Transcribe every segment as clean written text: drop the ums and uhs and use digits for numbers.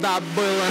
да было.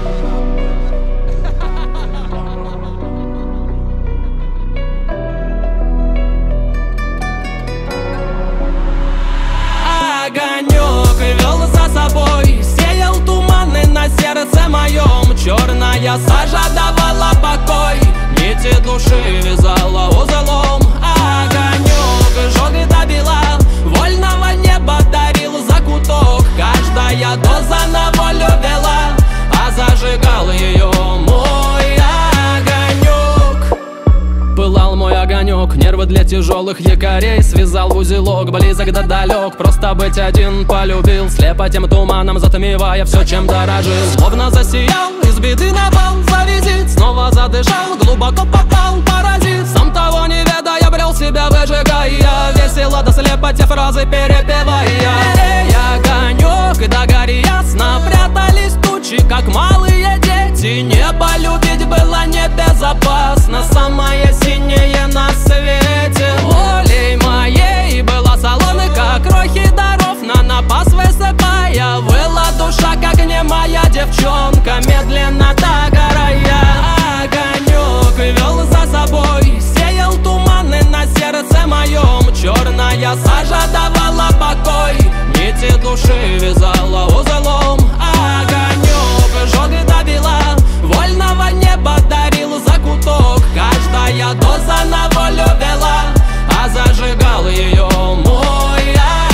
Огонек вел за собой, сеял туманы на сердце моем. Черная сажа давала покой, нити души вязала узлом. Огонек жег и добила, вольного неба дарил закуток. Каждая доза на волю вела, а зажигал ее мой огонек. Пылал мой огонек, нервы для тяжелых якорей связал в узелок, близок да далек. Просто быть один полюбил, слепо тем туманом затмевая все, чем дорожил. Словно засиял, из беды напал, за визит снова задышал, глубоко попал паразит. Сам того не ведая, брел себя выжигая, весело да слепо те фразы перепевая. Эй, огонек, да гори ясно, прятались тучи, как малые дети. Небо любить было небезопасно, самое синее на свете. Волей моей была соломка, крохи даров на напас высыпая. Выла душа, как немая девчонка, медленно догорая. Огонек вел за собой, сеял туманы на сердце моем. Черная сажа давала покой, нити души вязала узлом. Огонек жег и добила, вольного неба дарил закуток. Каждая доза на волю вела, а зажигал ее мой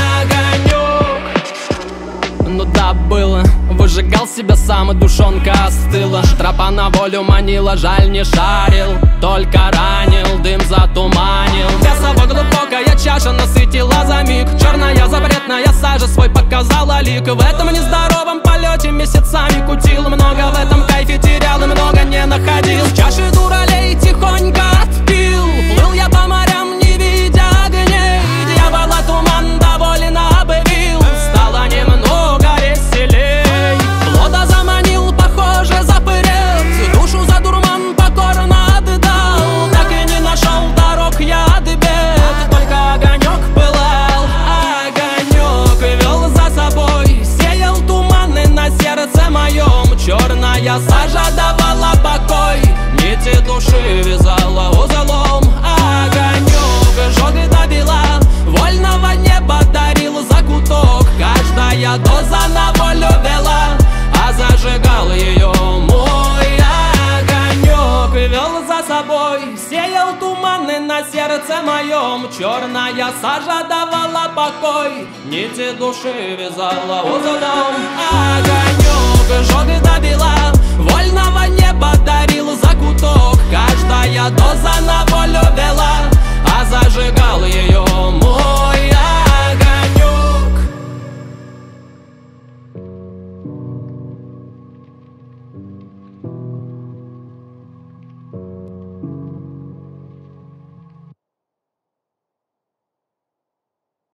огонек. Ну да, было, выжигал себя сам, и душонка остыла. Тропа на волю манила, жаль не шарил, только ранил, дым затуманил. Весово глубокая чаша насытила за миг, черная запретная сажа свой показала лик. В этом нездоровом полете месяцами кутил, много в этом кайфе терял и много не находил. В чаше дуралей тихонько отпил, плыл я по морям, не видя огней. Дьявола туман довольно обвил, стало немного веселей. Плода заманил, похоже, запырет, душу за дурман покорно отдал. Так и не нашел дорог я от бед, только огонек пылал. Огонек вел за собой, сеял туманы на сердце моем. Черная сажа давала покой, нити души вязала узлом. Огонек жег и добила, вольного неба дарил закуток. Каждая доза на волю вела, а зажигал ее мой огонек. Вел за собой, сеял туманы на сердце моем. Черная сажа давала покой, нити души вязала узлом.